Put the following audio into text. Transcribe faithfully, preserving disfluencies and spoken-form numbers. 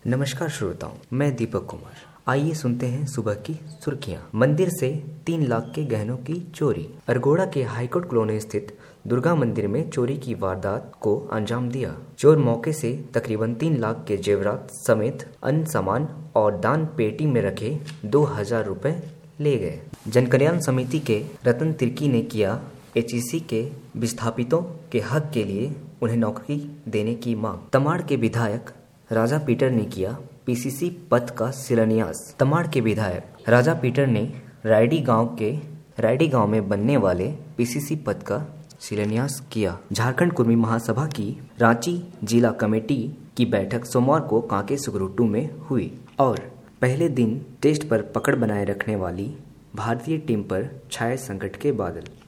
नमस्कार श्रोताओं, मैं दीपक कुमार। आइए सुनते हैं सुबह की सुर्खियां। मंदिर से तीन लाख के गहनों की चोरी। अरगोड़ा के हाईकोर्ट कॉलोनी स्थित दुर्गा मंदिर में चोरी की वारदात को अंजाम दिया। चोर मौके से तकरीबन तीन लाख के जेवरात समेत अन्य सामान और दान पेटी में रखे दो हजार रुपए ले गए। जन कल्याण समिति के रतन तिर्की ने किया एच ई सी के विस्थापितों के हक के लिए उन्हें नौकरी देने की मांग। तमाड़ के विधायक राजा पीटर ने किया पी सी सी पथ का शिलान्यास। तमाड़ के विधायक राजा पीटर ने रायडी गांव के रायडी गांव में बनने वाले पी सी सी पथ का शिलान्यास किया। झारखंड कुर्मी महासभा की रांची जिला कमेटी की बैठक सोमवार को कांके सुगरुटू में हुई और पहले दिन टेस्ट पर पकड़ बनाए रखने वाली भारतीय टीम पर छाए संकट के बादल।